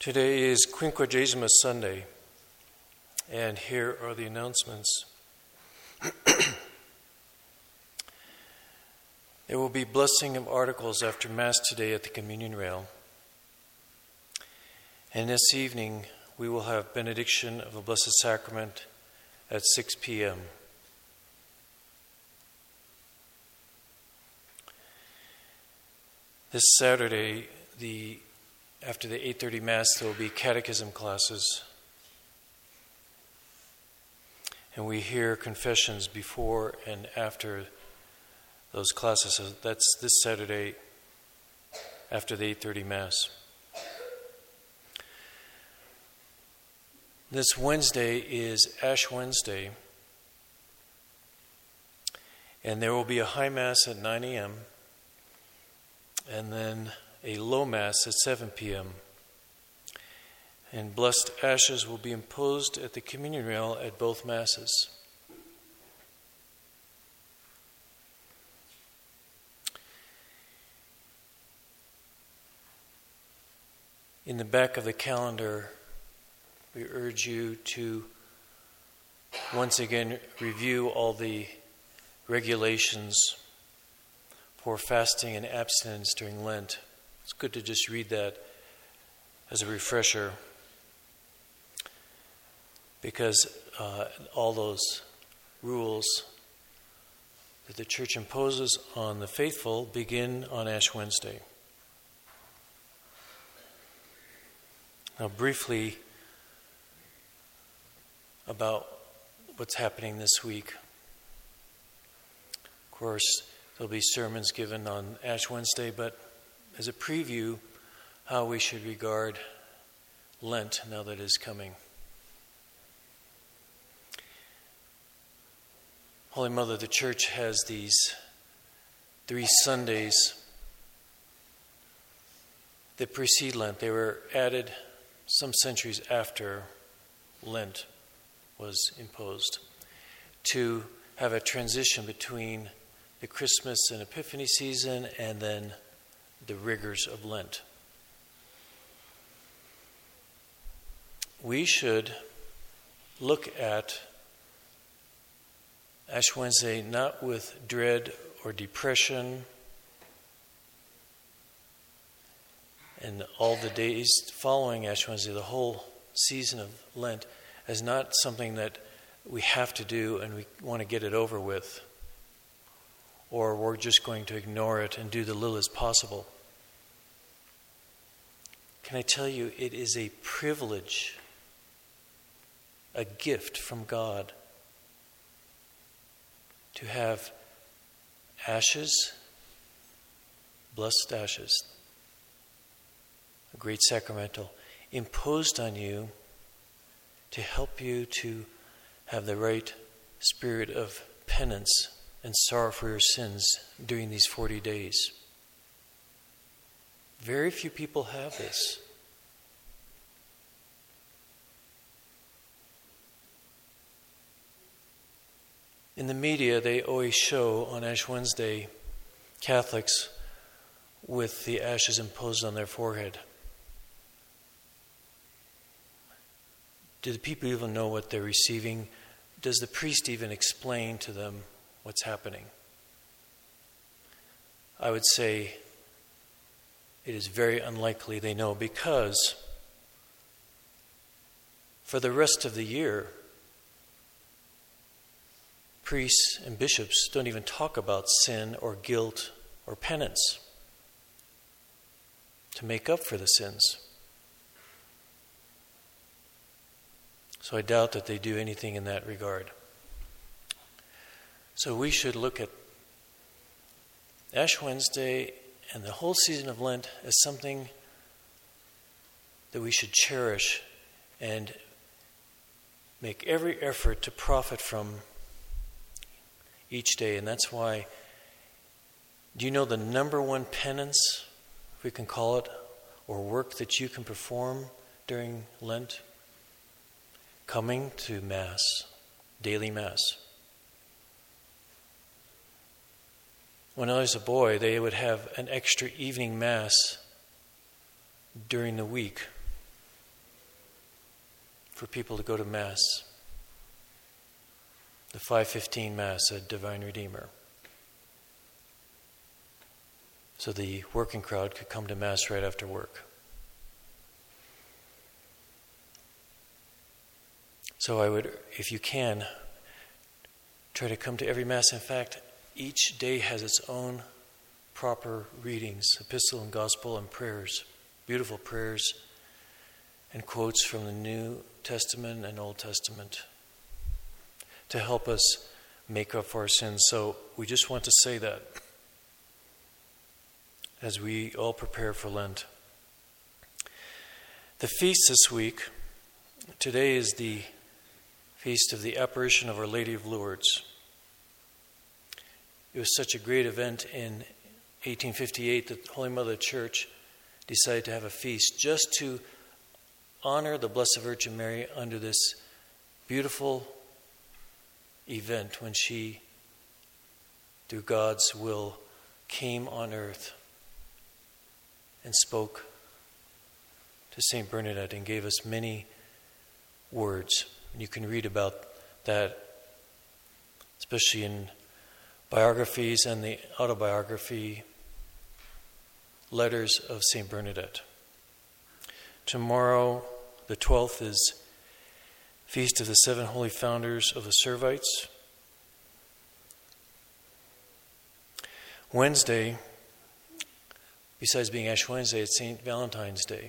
Today is Quinquagesima Sunday, and here are the announcements. There will be blessing of articles after Mass today at the communion rail. And this evening, we will have benediction of the Blessed Sacrament at 6 p.m. This Saturday, after the 8:30 Mass, there will be catechism classes. And we hear confessions before and after those classes. So that's this Saturday after the 8:30 Mass. This Wednesday is Ash Wednesday. And there will be a high Mass at 9 a.m. and then a low Mass at 7 p.m. And blessed ashes will be imposed at the communion rail at both Masses. In the back of the calendar, we urge you to once again review all the regulations for fasting and abstinence during Lent. It's good to just read that as a refresher, because all those rules that the Church imposes on the faithful begin on Ash Wednesday. Now, briefly about what's happening this week. Of course, there'll be sermons given on Ash Wednesday, but as a preview, how we should regard Lent now that it is coming. Holy Mother, the Church has these 3 Sundays that precede Lent. They were added some centuries after Lent was imposed to have a transition between the Christmas and Epiphany season and then the rigors of Lent. We should look at Ash Wednesday not with dread or depression and all the days following Ash Wednesday, the whole season of Lent, as not something that we have to do and we want to get it over with, or we're just going to ignore it and do the little as possible. Can I tell you, it is a privilege, a gift from God to have ashes, blessed ashes, a great sacramental, imposed on you to help you to have the right spirit of penance and sorrow for your sins during these 40 days. Very few people have this. In the media, they always show on Ash Wednesday Catholics with the ashes imposed on their forehead. Do the people even know what they're receiving? Does the priest even explain to them what's happening? I would say it is very unlikely they know, because for the rest of the year, priests and bishops don't even talk about sin or guilt or penance to make up for the sins. So I doubt that they do anything in that regard. So we should look at Ash Wednesday and the whole season of Lent as something that we should cherish and make every effort to profit from each day. And that's why, do you know the number one penance, if we can call it, or work that you can perform during Lent? Coming to Mass, daily Mass. When I was a boy, they would have an extra evening Mass during the week. for people to go to Mass, the 5:15 Mass at Divine Redeemer, so the working crowd could come to Mass right after work. So I would, if you can, try to come to every Mass. In fact, each day has its own proper readings, epistle and gospel and prayers, beautiful prayers and quotes from the New Testament and Old Testament to help us make up for our sins. So we just want to say that as we all prepare for Lent. The feast this week, today is the feast of the apparition of Our Lady of Lourdes. It was such a great event in 1858 that the Holy Mother Church decided to have a feast just to honor the Blessed Virgin Mary under this beautiful event when she, through God's will, came on earth and spoke to St. Bernadette and gave us many words. And you can read about that, especially in biographies and the autobiography letters of St. Bernadette. Tomorrow, the 12th, is Feast of the Seven Holy Founders of the Servites. Wednesday, besides being Ash Wednesday, it's St. Valentine's Day.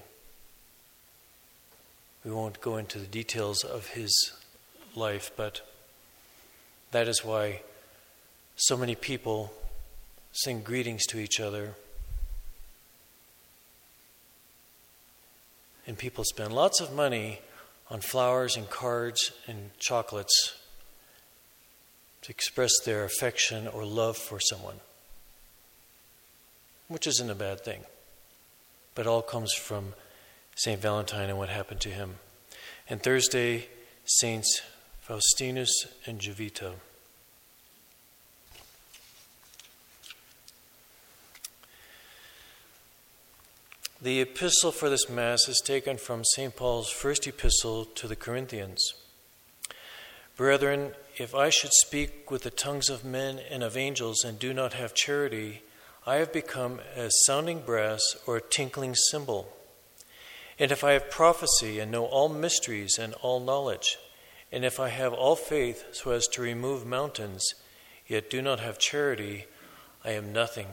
We won't go into the details of his life, but that is why so many people sing greetings to each other. And people spend lots of money on flowers and cards and chocolates to express their affection or love for someone, which isn't a bad thing. But all comes from St. Valentine and what happened to him. And Thursday, Saints Faustinus and Jovita. The epistle for this Mass is taken from St. Paul's first epistle to the Corinthians. Brethren, if I should speak with the tongues of men and of angels and do not have charity, I have become as sounding brass or a tinkling cymbal. And if I have prophecy and know all mysteries and all knowledge, and if I have all faith so as to remove mountains, yet do not have charity, I am nothing.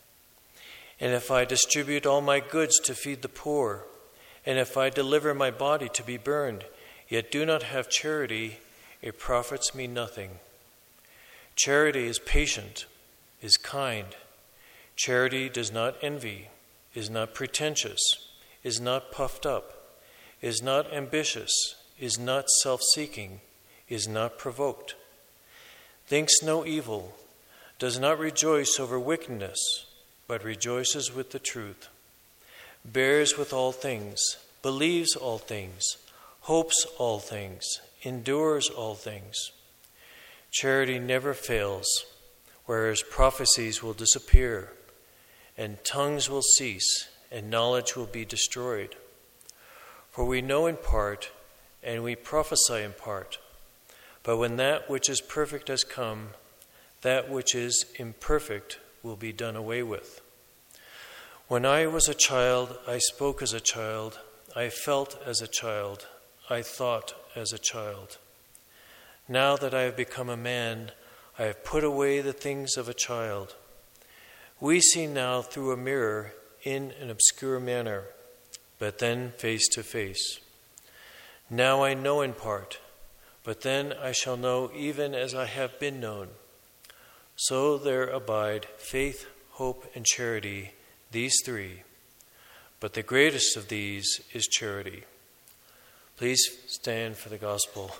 And if I distribute all my goods to feed the poor, and if I deliver my body to be burned, yet do not have charity, it profits me nothing. Charity is patient, is kind. Charity does not envy, is not pretentious, is not puffed up, is not ambitious, is not self-seeking, is not provoked, thinks no evil, does not rejoice over wickedness, but rejoices with the truth, bears with all things, believes all things, hopes all things, endures all things. Charity never fails, whereas prophecies will disappear, and tongues will cease, and knowledge will be destroyed. For we know in part, and we prophesy in part. But when that which is perfect has come, that which is imperfect will be done away with. When I was a child, I spoke as a child, I felt as a child, I thought as a child. Now that I have become a man, I have put away the things of a child. We see now through a mirror in an obscure manner, but then face to face. Now I know in part, but then I shall know even as I have been known. So there abide faith, hope, and charity, these three. But the greatest of these is charity. Please stand for the gospel.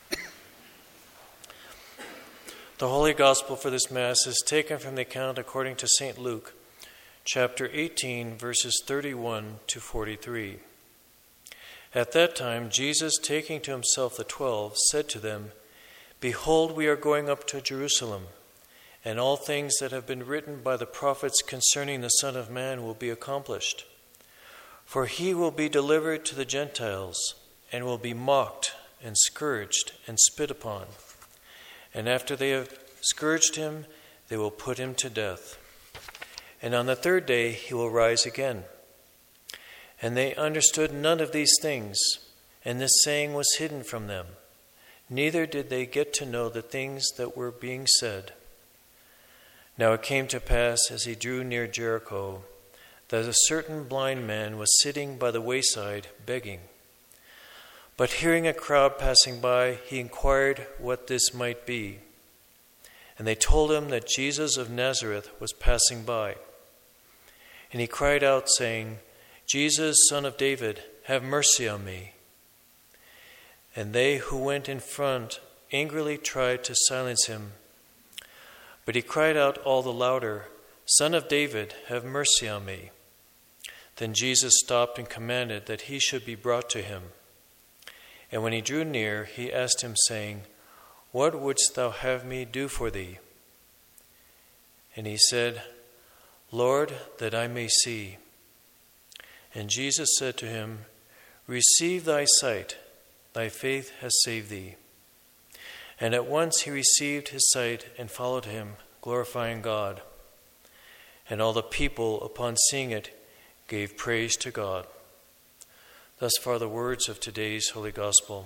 The Holy Gospel for this Mass is taken from the account according to St. Luke, chapter 18, verses 31 to 43. At that time, Jesus, taking to himself the 12, said to them, Behold, we are going up to Jerusalem, and all things that have been written by the prophets concerning the Son of Man will be accomplished. For he will be delivered to the Gentiles, and will be mocked and scourged and spit upon. And after they have scourged him, they will put him to death. And on the third day he will rise again. And they understood none of these things, and this saying was hidden from them. Neither did they get to know the things that were being said. Now it came to pass, as he drew near Jericho, that a certain blind man was sitting by the wayside begging. But hearing a crowd passing by, he inquired what this might be. And they told him that Jesus of Nazareth was passing by. And he cried out, saying, Jesus, Son of David, have mercy on me. And they who went in front angrily tried to silence him. But he cried out all the louder, Son of David, have mercy on me. Then Jesus stopped and commanded that he should be brought to him. And when he drew near, he asked him, saying, What wouldst thou have me do for thee? And he said, Lord, that I may see. And Jesus said to him, Receive thy sight, thy faith has saved thee. And at once he received his sight and followed him, glorifying God. And all the people, upon seeing it, gave praise to God. Thus far the words of today's Holy Gospel.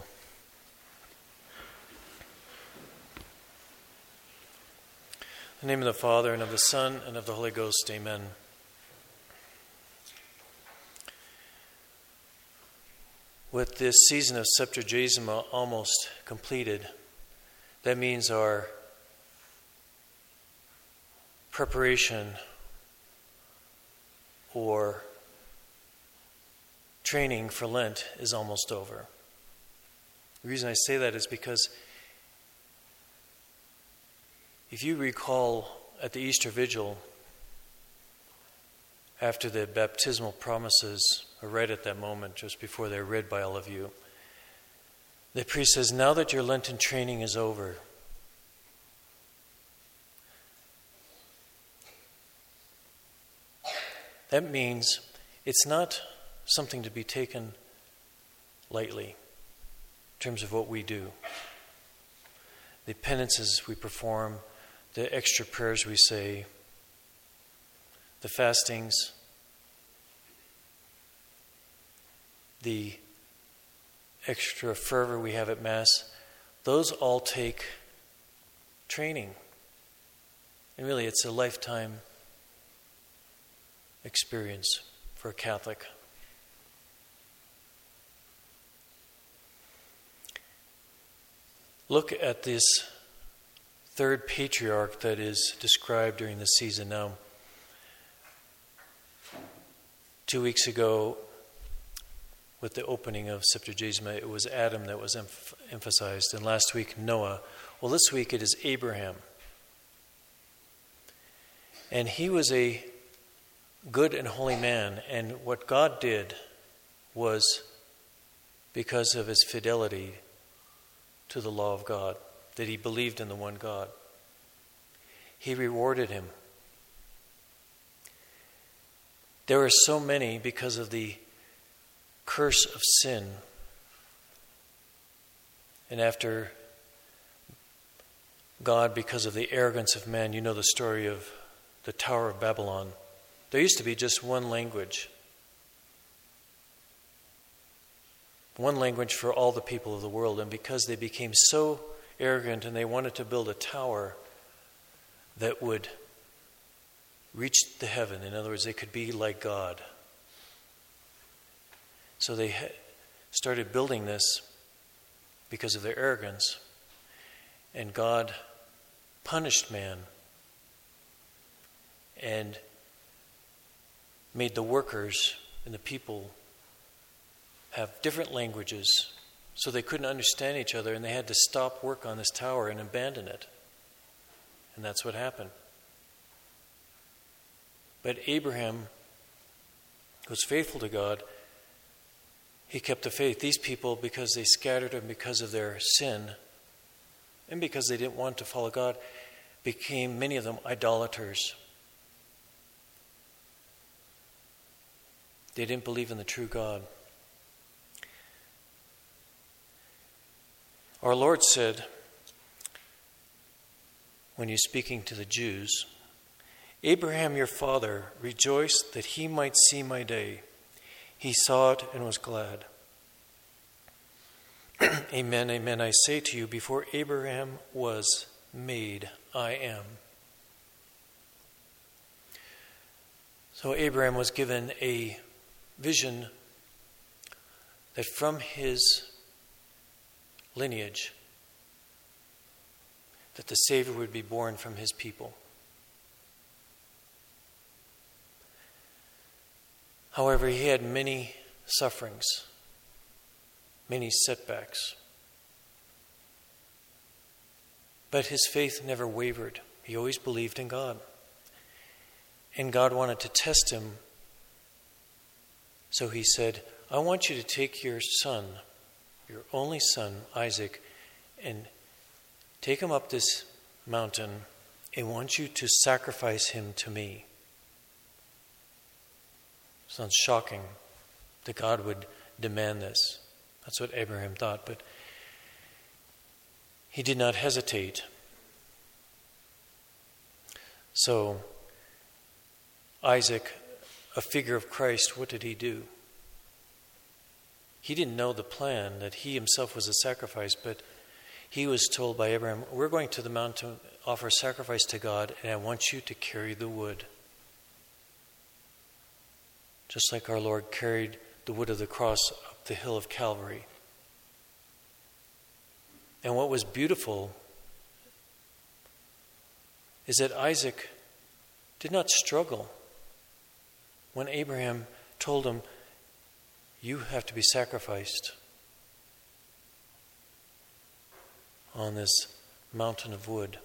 In the name of the Father, and of the Son, and of the Holy Ghost, amen. With this season of Septuagesima almost completed, that means our preparation or training for Lent is almost over. The reason I say that is because if you recall at the Easter Vigil, after the baptismal promises are read at that moment, just before they're read by all of you, the priest says, now that your Lenten training is over, that means it's not something to be taken lightly in terms of what we do. The penances we perform, the extra prayers we say, the fastings, the extra fervor we have at Mass, those all take training. And really, it's a lifetime experience for a Catholic. Look at this third patriarch that is described during the season now. 2 weeks ago, with the opening of Septuagesima, it was Adam that was emphasized, and last week, Noah. Well, this week it is Abraham. And he was a good and holy man, and what God did was, because of his fidelity to the law of God, that he believed in the one God, he rewarded him. There were so many, because of the curse of sin, and after God, because of the arrogance of man, you know the story of the Tower of Babylon. There used to be just one language for all the people of the world, and because they became so arrogant and they wanted to build a tower that would reach the heaven, in other words, they could be like God. So they started building this because of their arrogance, and God punished man and made the workers and the people have different languages, so they couldn't understand each other, and they had to stop work on this tower and abandon it. And that's what happened. But Abraham was faithful to God. He kept the faith. These people, because they scattered and because of their sin, and because they didn't want to follow God, became, many of them, idolaters. They didn't believe in the true God. Our Lord said, when he's speaking to the Jews, Abraham your father rejoiced that he might see my day. He saw it and was glad. Amen, amen, I say to you, before Abraham was made, I am. So Abraham was given a vision that from his lineage, that the Savior would be born from his people. However, he had many sufferings, many setbacks. But his faith never wavered. He always believed in God. And God wanted to test him. So he said, I want you to take your son, your only son, Isaac, and take him up this mountain. And want you to sacrifice him to me. Sounds shocking that God would demand this. That's what Abraham thought, but he did not hesitate. So, Isaac, a figure of Christ, what did he do? He didn't know the plan that he himself was a sacrifice, but he was told by Abraham, we're going to the mountain to offer sacrifice to God, and I want you to carry the wood. Just like our Lord carried the wood of the cross up the hill of Calvary. And what was beautiful is that Isaac did not struggle when Abraham told him, you have to be sacrificed on this mountain of wood.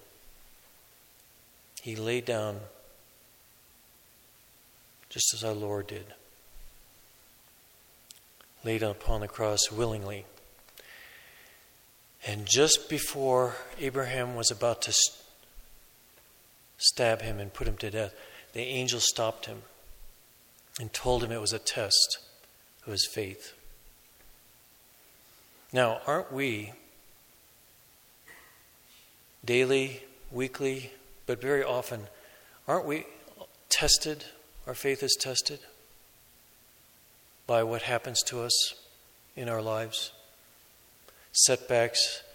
He laid down just as our Lord did. Laid upon the cross willingly. And just before Abraham was about to stab him and put him to death, the angel stopped him and told him it was a test of his faith. Now, aren't we daily, weekly, but very often, aren't we tested? Our faith is tested by what happens to us in our lives. Setbacks,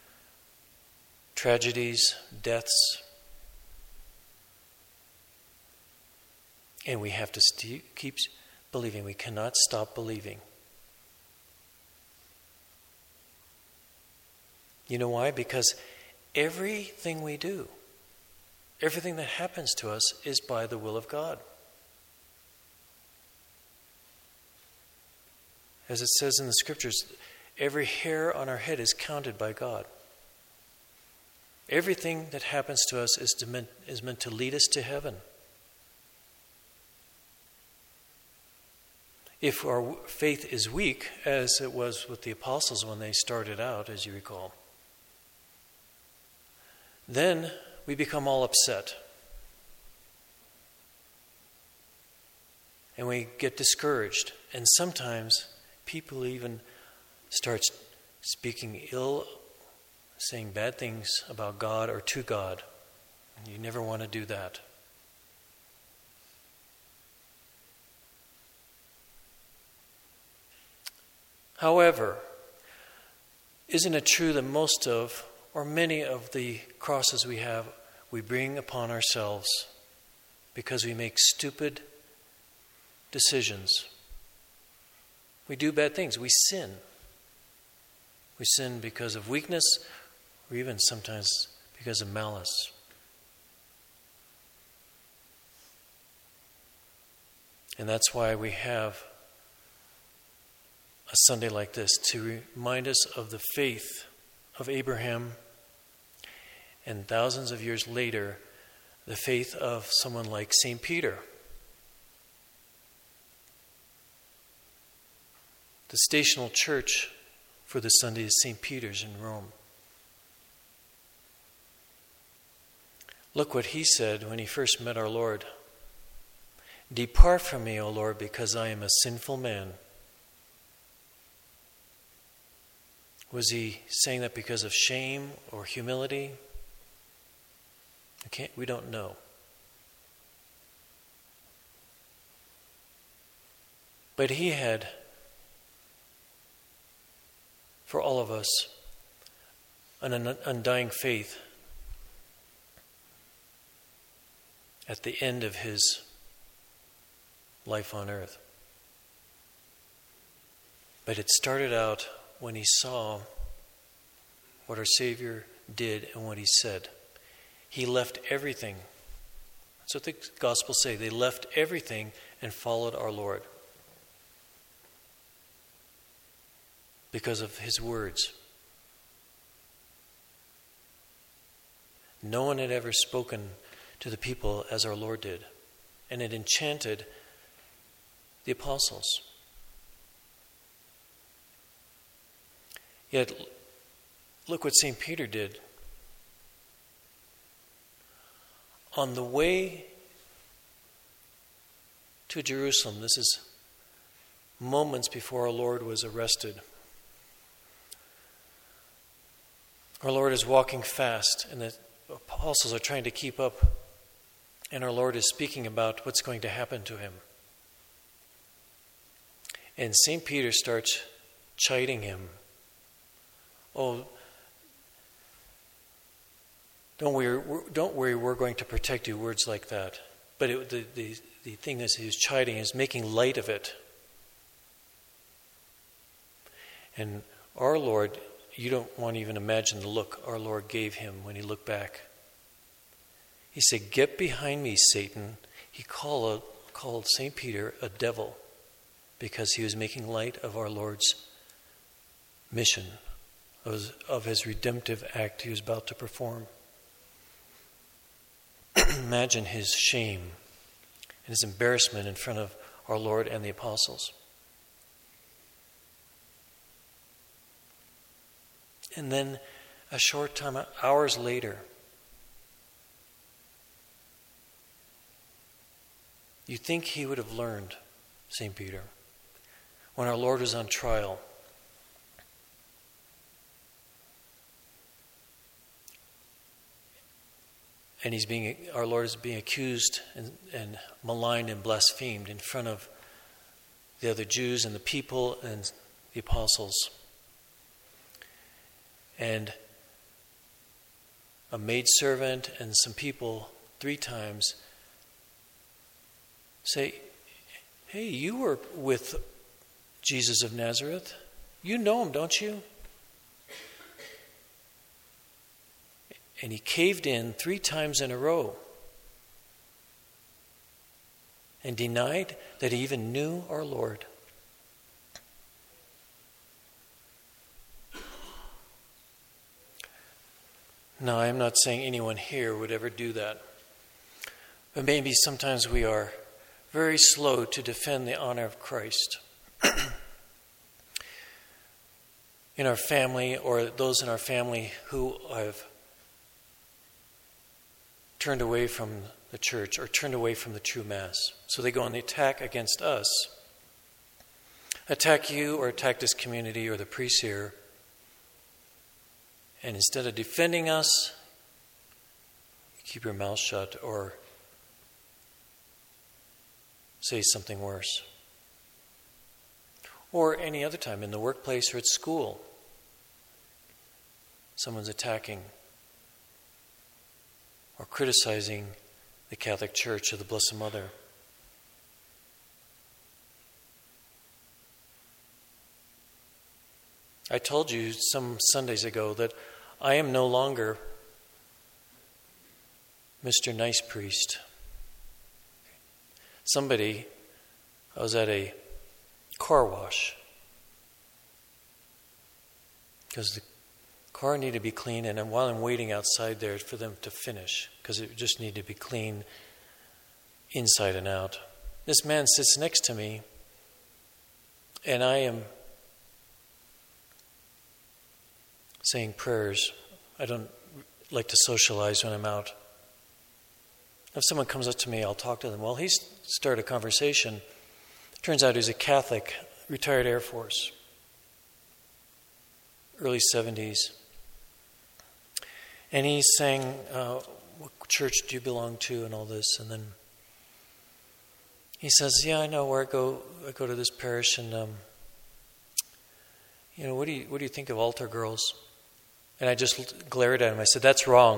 tragedies, deaths. And we have to keep believing. We cannot stop believing. You know why? Because everything we do, everything that happens to us is by the will of God. As it says in the scriptures, every hair on our head is counted by God. Everything that happens to us is meant to lead us to heaven. If our faith is weak, as it was with the apostles when they started out, as you recall, then we become all upset. And we get discouraged. And sometimes people even start speaking ill, saying bad things about God or to God. You never want to do that. However, isn't it true that most of, or many of the crosses we have, we bring upon ourselves because we make stupid decisions? We do bad things. We sin. We sin because of weakness, or even sometimes because of malice. And that's why we have a Sunday like this, to remind us of the faith of Abraham, and thousands of years later, the faith of someone like St. Peter. The stational church for this Sunday is St. Peter's in Rome. Look what he said when he first met our Lord. Depart from me, O Lord, because I am a sinful man. Was he saying that because of shame or humility? We don't know. But he had, for all of us, an undying faith at the end of his life on earth. But it started out when he saw what our Savior did and what he said. He left everything. That's what the Gospels say. They left everything and followed our Lord because of his words. No one had ever spoken to the people as our Lord did, and it enchanted the apostles. Yet, look what St. Peter did. On the way to Jerusalem, this is moments before our Lord was arrested. Our Lord is walking fast, and the apostles are trying to keep up, and our Lord is speaking about what's going to happen to him. And St. Peter starts chiding him. Oh, don't worry, we're going to protect you, words like that. But the thing that he was chiding is making light of it. And our Lord, you don't want to even imagine the look our Lord gave him when he looked back. He said, "Get behind me, Satan." He called St. Peter a devil because he was making light of our Lord's mission, of his redemptive act he was about to perform. Imagine his shame and his embarrassment in front of our Lord and the apostles. And then a short time, hours later, you think he would have learned, St. Peter, when our Lord was on trial. And our Lord is being accused and maligned and blasphemed in front of the other Jews and the people and the apostles. And a maidservant and some people 3 times say, "Hey, you were with Jesus of Nazareth. You know him, don't you?" And he caved in 3 times in a row and denied that he even knew our Lord. Now, I'm not saying anyone here would ever do that. But maybe sometimes we are very slow to defend the honor of Christ in our family, or those in our family who have turned away from the church or turned away from the true Mass. So they go on the attack against us, attack you or attack this community or the priests here. And instead of defending us, you keep your mouth shut or say something worse. Or any other time in the workplace or at school, someone's attacking or criticizing the Catholic Church or the Blessed Mother. I told you some Sundays ago that I am no longer Mr. Nice Priest. I was at a car wash because the car needed to be clean, and while I'm waiting outside there for them to finish, because it just needed to be clean inside and out, this man sits next to me, and I am saying prayers. I don't like to socialize when I'm out. If someone comes up to me, I'll talk to them. Well, he started a conversation. Turns out he's a Catholic, retired Air Force. early 70s. And he sang, what church do you belong to, and all this. And then he says, yeah, I know where I go to this parish, and what do you think of altar girls? And I just glared at him. I said, that's wrong.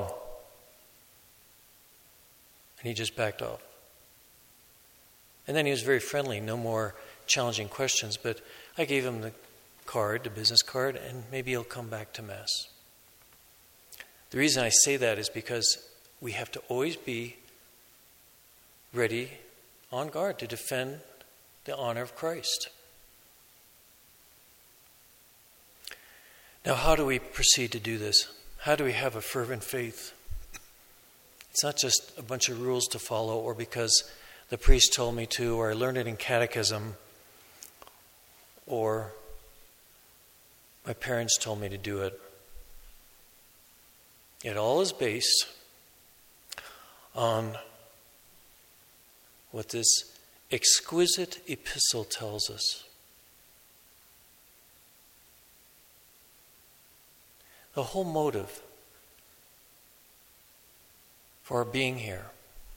And he just backed off. And then he was very friendly, no more challenging questions, but I gave him the business card, and maybe he'll come back to Mass. The reason I say that is because we have to always be ready, on guard, to defend the honor of Christ. Now, how do we proceed to do this? How do we have a fervent faith? It's not just a bunch of rules to follow, or because the priest told me to, or I learned it in catechism, or my parents told me to do it. It all is based on what this exquisite epistle tells us. The whole motive for our being here,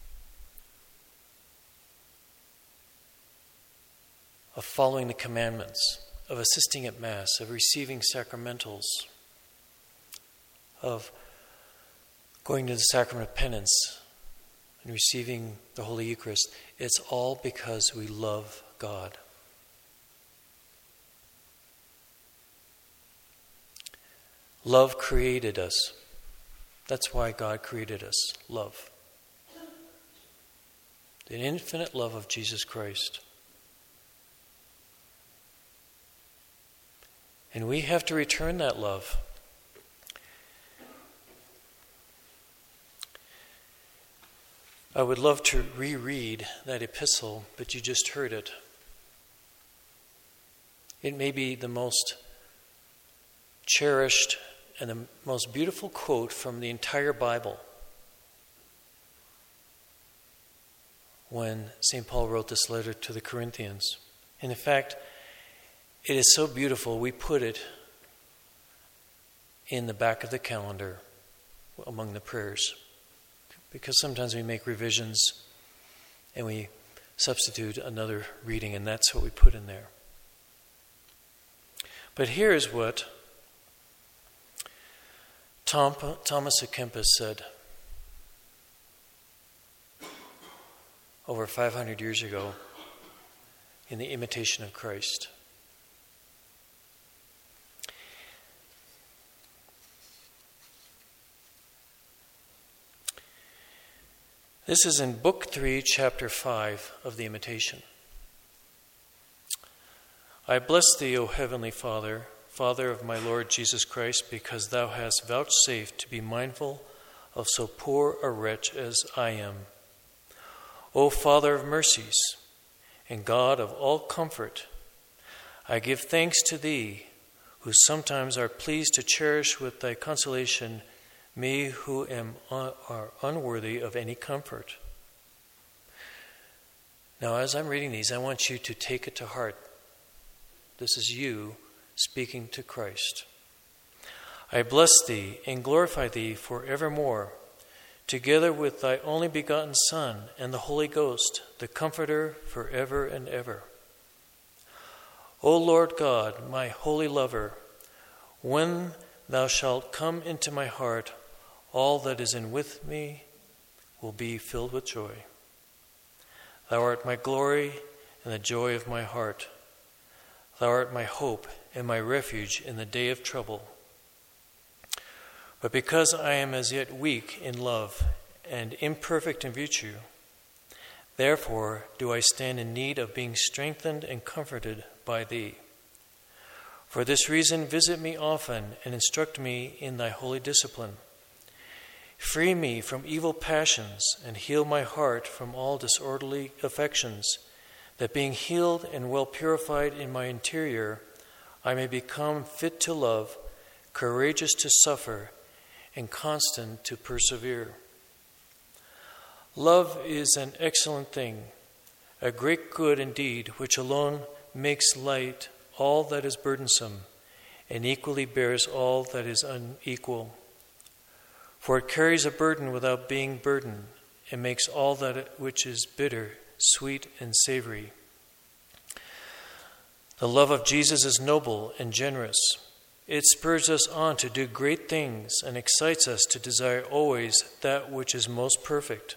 of following the commandments, of assisting at Mass, of receiving sacramentals, of going to the sacrament of penance and receiving the Holy Eucharist, it's all because we love God. Love created us. That's why God created us. Love. The infinite love of Jesus Christ. And we have to return that love. I would love to reread that epistle, but you just heard it. It may be the most cherished and the most beautiful quote from the entire Bible. When St. Paul wrote this letter to the Corinthians. And in fact, it is so beautiful, we put it in the back of the calendar among the prayers. Because sometimes we make revisions and we substitute another reading, and that's what we put in there. But here's what Thomas à Kempis said over 500 years ago in The Imitation of Christ. This is in Book 3, Chapter 5 of The Imitation. I bless thee, O Heavenly Father, Father of my Lord Jesus Christ, because thou hast vouchsafed to be mindful of so poor a wretch as I am. O Father of mercies, and God of all comfort, I give thanks to thee, who sometimes are pleased to cherish with thy consolation me who are unworthy of any comfort. Now, as I'm reading these, I want you to take it to heart. This is you speaking to Christ. I bless thee and glorify thee forevermore, together with thy only begotten Son and the Holy Ghost, the Comforter forever and ever. O Lord God, my holy lover, when thou shalt come into my heart, all that is in with me will be filled with joy. Thou art my glory and the joy of my heart. Thou art my hope and my refuge in the day of trouble. But because I am as yet weak in love and imperfect in virtue, therefore do I stand in need of being strengthened and comforted by thee. For this reason, visit me often and instruct me in thy holy discipline. Free me from evil passions and heal my heart from all disorderly affections, that being healed and well purified in my interior, I may become fit to love, courageous to suffer, and constant to persevere. Love is an excellent thing, a great good indeed, which alone makes light all that is burdensome, and equally bears all that is unequal. For it carries a burden without being burdened, and makes all that which is bitter sweet and savory. The love of Jesus is noble and generous. It spurs us on to do great things and excites us to desire always that which is most perfect.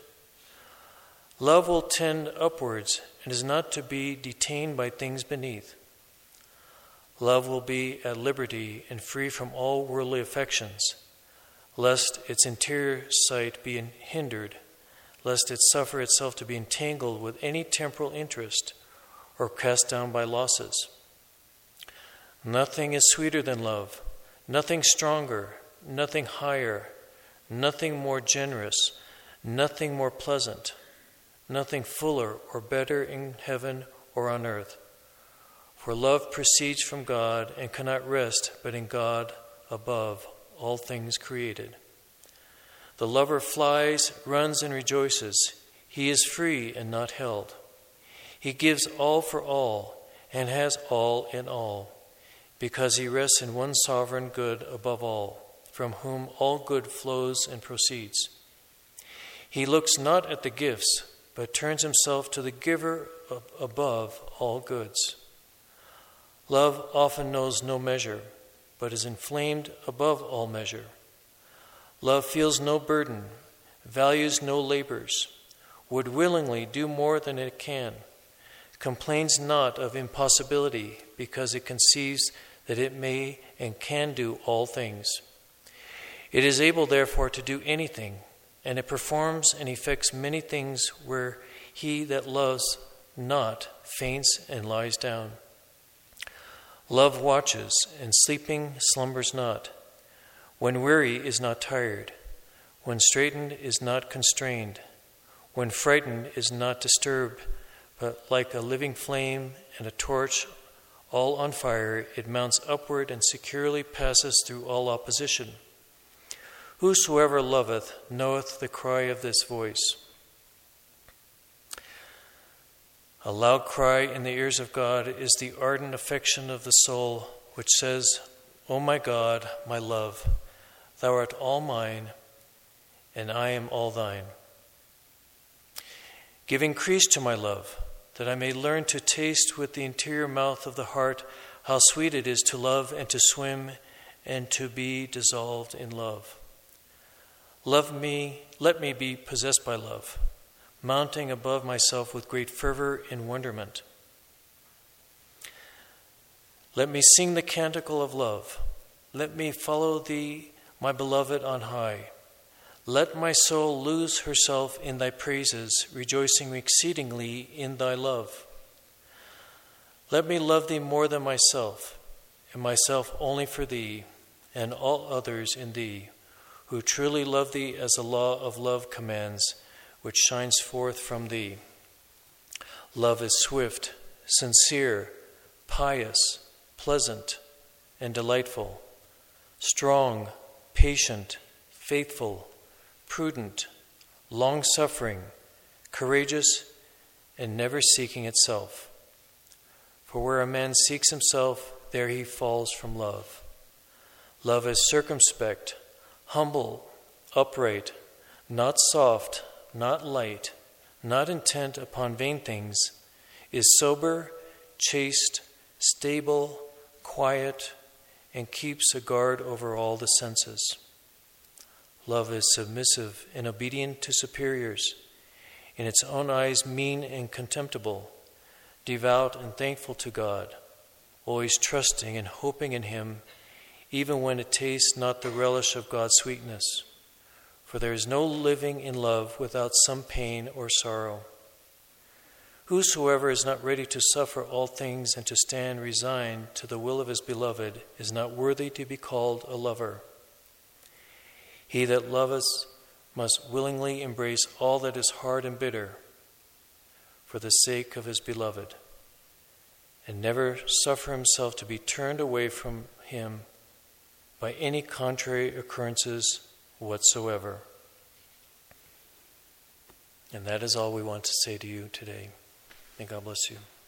Love will tend upwards and is not to be detained by things beneath. Love will be at liberty and free from all worldly affections, lest its interior sight be hindered, lest it suffer itself to be entangled with any temporal interest or cast down by losses. Nothing is sweeter than love, nothing stronger, nothing higher, nothing more generous, nothing more pleasant, nothing fuller or better in heaven or on earth. For love proceeds from God and cannot rest but in God above all things created. The lover flies, runs, and rejoices. He is free and not held. He gives all for all and has all in all, because he rests in one sovereign good above all, from whom all good flows and proceeds. He looks not at the gifts, but turns himself to the giver above all goods. Love often knows no measure, but is inflamed above all measure. Love feels no burden, values no labors, would willingly do more than it can, complains not of impossibility, because it conceives that it may and can do all things. It is able, therefore, to do anything, and it performs and effects many things where he that loves not faints and lies down. Love watches, and sleeping slumbers not. When weary is not tired. When straitened is not constrained. When frightened is not disturbed, but like a living flame and a torch all on fire, it mounts upward and securely passes through all opposition. Whosoever loveth knoweth the cry of this voice. A loud cry in the ears of God is the ardent affection of the soul, which says, O my God, my love, thou art all mine, and I am all thine. Give increase to my love, that I may learn to taste with the interior mouth of the heart how sweet it is to love and to swim and to be dissolved in love. Love me, let me be possessed by love, mounting above myself with great fervor and wonderment. Let me sing the canticle of love. Let me follow thee, my beloved, on high. Let my soul lose herself in thy praises, rejoicing exceedingly in thy love. Let me love thee more than myself, and myself only for thee, and all others in thee, who truly love thee as the law of love commands, which shines forth from thee. Love is swift, sincere, pious, pleasant, and delightful, strong, patient, faithful, prudent, long-suffering, courageous, and never seeking itself. For where a man seeks himself, there he falls from love. Love is circumspect, humble, upright, not soft, not light, not intent upon vain things, is sober, chaste, stable, quiet, and keeps a guard over all the senses. Love is submissive and obedient to superiors, in its own eyes mean and contemptible, devout and thankful to God, always trusting and hoping in him, even when it tastes not the relish of God's sweetness. For there is no living in love without some pain or sorrow. Whosoever is not ready to suffer all things and to stand resigned to the will of his beloved is not worthy to be called a lover. He that loveth must willingly embrace all that is hard and bitter for the sake of his beloved, and never suffer himself to be turned away from him by any contrary occurrences whatsoever. And that is all we want to say to you today. May God bless you.